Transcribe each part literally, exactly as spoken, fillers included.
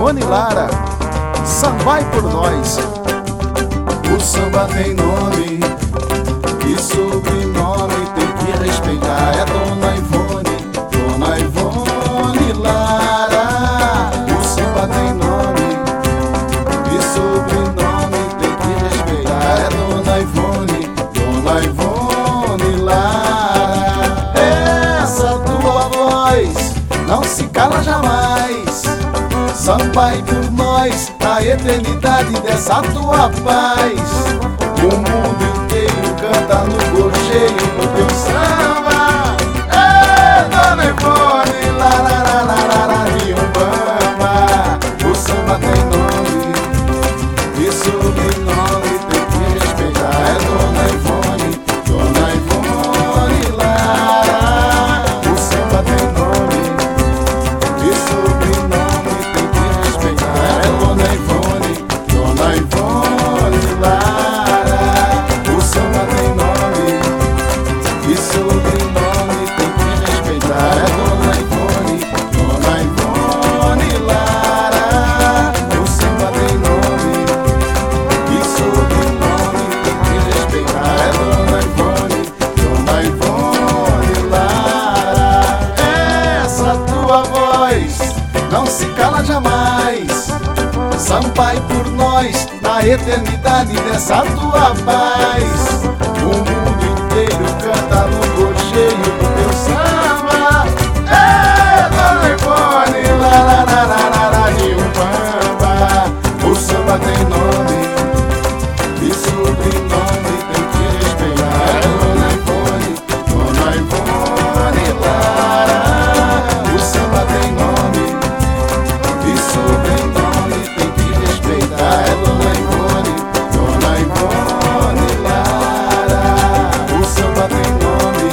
Ivone Lara, Sambai por Nós. O samba tem nome e sobrenome, tem que respeitar. É Dona Ivone, Dona Ivone Lara. O samba tem nome e sobrenome, tem que respeitar. É Dona Ivone, Dona Ivone Lara. Essa tua voz não se cala jamais. Sambai por nós, na eternidade dessa tua paz. O mundo inteiro canta no gorjeio do teu samba. É Dona Ivone, lararararara de Umbanda. O samba tem nome e sobrenome, tem que respeitar. É Dona Ivone, Dona Ivone Lara. O samba tem nome e sobrenome, tem que respeitar. É Dona Ivone, Dona Ivone Lara. O samba tem nome e sobrenome, tem que respeitar. É Dona Ivone, Dona Ivone Lara. O samba tem nome e sobrenome, tem que respeitar. É Dona Ivone, Dona Ivone Lara. Essa tua voz não se cala jamais. Sambai por nós, na eternidade dessa tua paz. O mundo inteiro canta no gorjeio do teu samba. É Dona Ivone, lararararara de Umbanda. O samba tem nome e sobrenome, tem que respeitar. É Dona Ivone, Dona Ivone Lara. O samba tem nome e sobrenome, tem que respeitar. É Dona Ivone, Dona Ivone Lara. O samba tem nome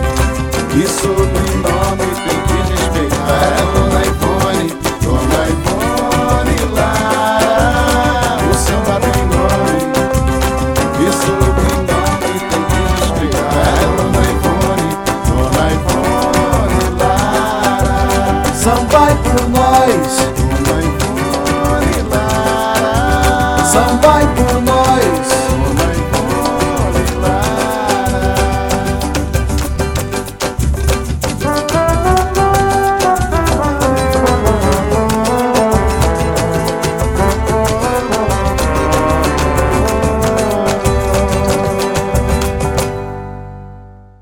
e sobrenome, tem que respeitar. É Dona Ivone, Dona Ivone Lara. O samba tem nome e sobrenome, tem que respeitar. É Dona Ivone, Dona Ivone Lara. Sambai por Nós,